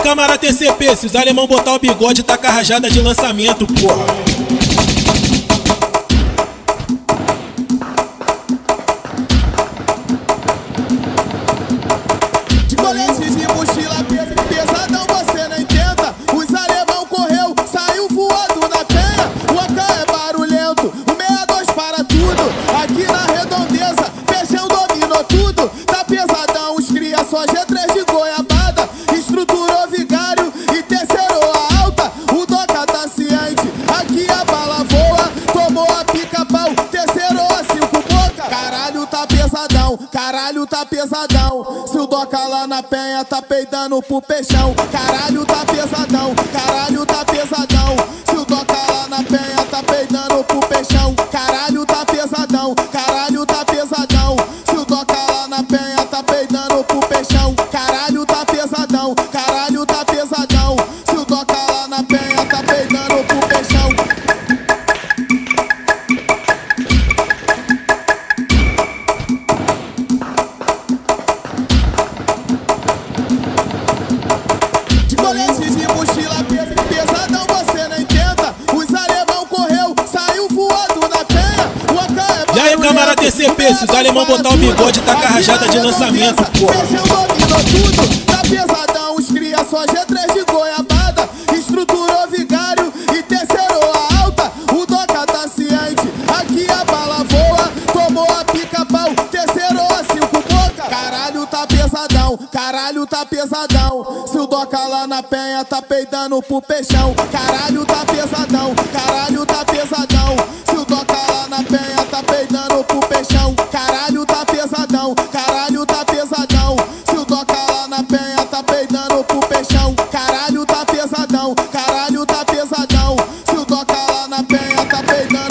câmara TCP, se os alemão botar o bigode, taca rajada de lançamento, porra. De colete de mochila pesadão você não entenda. Os alemão correu, saiu voando na penha. O AK é barulhento, o 62 para tudo. Aqui na redondeza, Peixão dominou tudo. Tá pesadão, os cria só G3 de goiabada. Estruturou vigário e terceirou a alta. O Doca tá ciente, aqui a bala voa. Tomou a pica-pau, terceirou a 5 boca. Caralho tá pesadão, caralho tá pesadão. Se o Doca lá na penha tá peidando pro Peixão. Caralho tá pesadão, caralho tá pesadão. Se o Doca lá na penha tá peidando pro Peixão. Caralho tá pesadão, caralho tá pesadão. Se o Doca lá na penha tá peidando pro Peixão. Caralho tá pesadão, caralho tá pesadão. Se o Doca lá na penha tá peidando pro Peixão. De colete de mochila pesadão você não entenda. Os alemão correu, saiu voando na penha. O AK é E aí, câmara TCP, se os alemão botar o bigode, taca rajada de lançamento, porra. Peixão dominou tudo, tá pesadão. Os cria só G3 de goiabada. Estruturou vigário e terceirou a alta. O Doca tá ciente, aqui a bala voa. Tomou a pica-pau, terceirou a 5 boca. Caralho tá pesadão, caralho tá pesadão. Se o Doca lá na penha tá peidando pro Peixão. Caralho tá pesadão, caralho tá pesadão. Se o Doca lá na penha tá peidando pro Peixão. Caralho tá pesadão, caralho tá pesadão. Se o Doca lá na penha tá peidando pro Peixão. Caralho tá pesadão, caralho tá pesadão. Se o Doca lá na penha tá peidando